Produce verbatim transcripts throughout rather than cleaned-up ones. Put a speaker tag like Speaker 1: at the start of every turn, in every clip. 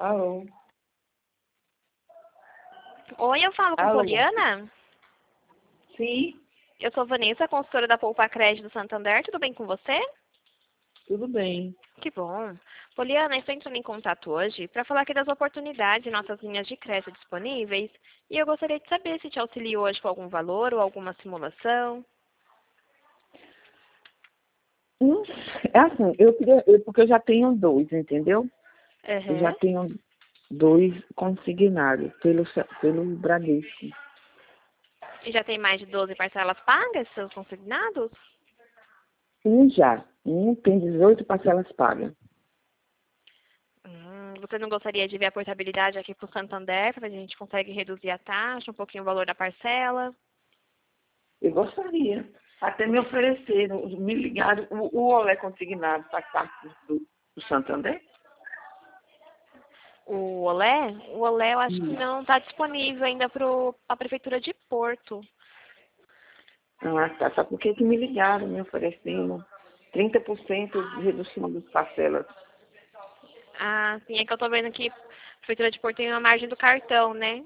Speaker 1: Alô?
Speaker 2: Oi, eu falo com
Speaker 1: Alô?
Speaker 2: Poliana?
Speaker 1: Sim,
Speaker 2: Eu sou Vanessa, consultora da Poupa Crédito do Santander. Tudo bem com você?
Speaker 1: tudo bem.
Speaker 2: Que bom. Poliana, estou entrando em contato hoje para falar aqui das oportunidades em nossas linhas de crédito disponíveis. E eu gostaria de saber se te auxilio hoje com algum valor ou alguma simulação.
Speaker 1: Hum, É assim, eu queria, eu- porque eu já tenho dois, entendeu? Eu já
Speaker 2: Uhum.
Speaker 1: tenho dois consignados pelo, ce- pelo Bradesco.
Speaker 2: E já tem mais de doze parcelas pagas, seus consignados?
Speaker 1: Um já. Um tem dezoito parcelas pagas.
Speaker 2: Hum, você não gostaria de ver a portabilidade aqui para o Santander, para ver se a gente consegue reduzir a taxa, um pouquinho o valor da parcela?
Speaker 1: Eu gostaria. Até me ofereceram, me ligaram, o, o Olé consignado faz parte do, do Santander?
Speaker 2: O Olé? O Olé eu acho que
Speaker 1: Hum.
Speaker 2: não está disponível ainda para a Prefeitura de Porto.
Speaker 1: Ah, tá. Só porque que me ligaram, me oferecendo trinta por cento de redução das parcelas.
Speaker 2: Ah, sim, é que eu tô vendo que a Prefeitura de Porto tem uma margem do cartão, né?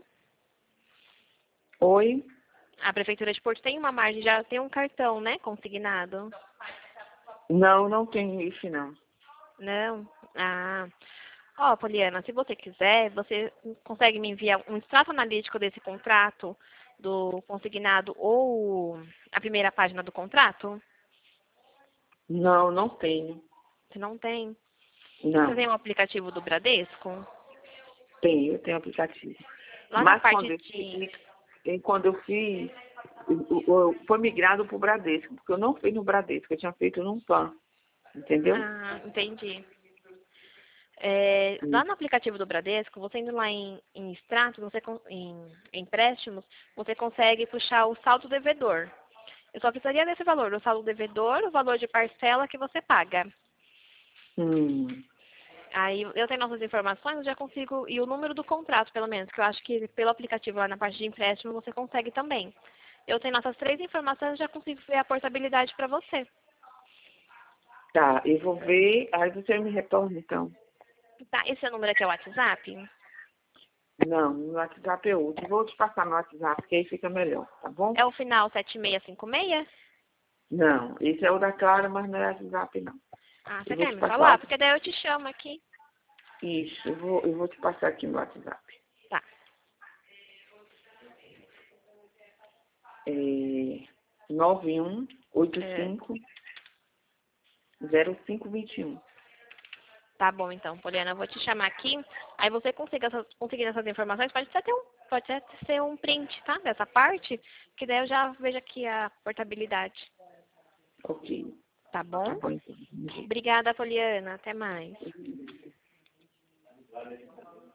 Speaker 1: Oi?
Speaker 2: A Prefeitura de Porto tem uma margem, já tem um cartão, né? Consignado.
Speaker 1: Não, não tenho isso, não.
Speaker 2: Não? Ah. Ó, Poliana, se você quiser, você consegue me enviar um extrato analítico desse contrato, do consignado ou a primeira página do contrato?
Speaker 1: Não, não tenho.
Speaker 2: Se não tem. Você
Speaker 1: Não,
Speaker 2: tem um aplicativo do Bradesco?
Speaker 1: tenho, eu tenho aplicativo.
Speaker 2: Lá na
Speaker 1: Mas
Speaker 2: parte
Speaker 1: quando eu
Speaker 2: de...
Speaker 1: fiz, eh, quando eu fiz, eu- eu- eu- foi migrado para o Bradesco, porque eu não fiz no Bradesco, eu tinha feito num PAN, entendeu?
Speaker 2: Ah, entendi. É,
Speaker 1: Hum.
Speaker 2: lá no aplicativo do Bradesco, você indo lá em, em extratos, você, con- em, em empréstimos, você consegue puxar o saldo devedor. Eu só precisaria desse valor, o saldo devedor, o valor de parcela que você paga.
Speaker 1: Hum.
Speaker 2: Aí eu tenho nossas informações, eu já consigo, e o número do contrato, pelo menos, que eu acho que pelo aplicativo lá na parte de empréstimo você consegue também. Eu tenho nossas três informações, eu já consigo ver a portabilidade para você.
Speaker 1: Tá, eu vou ver, aí você me retorna então.
Speaker 2: Tá? Esse é o número aqui é o WhatsApp?
Speaker 1: Não, no WhatsApp é outro. Vou te passar no WhatsApp, que aí fica melhor, tá bom?
Speaker 2: É o final sete seis cinco seis?
Speaker 1: Não, esse é o da Clara, mas não é WhatsApp, não.
Speaker 2: Ah,
Speaker 1: Eu
Speaker 2: você
Speaker 1: vou
Speaker 2: quer
Speaker 1: te
Speaker 2: me falar?
Speaker 1: passar
Speaker 2: Porque daí eu te chamo aqui.
Speaker 1: isso, eu vou, eu vou te passar aqui no WhatsApp.
Speaker 2: Tá.
Speaker 1: É nove um oito
Speaker 2: É,
Speaker 1: cinco zero cinco dois um.
Speaker 2: tá bom, então, Poliana, eu vou te chamar aqui. Aí você consiga essas, conseguindo essas informações, pode até ter um, pode até ser um print, tá? Dessa parte, que daí eu já vejo aqui a portabilidade.
Speaker 1: Ok,
Speaker 2: Tá
Speaker 1: tá
Speaker 2: bom?
Speaker 1: bom então.
Speaker 2: Obrigada, Poliana. Até mais.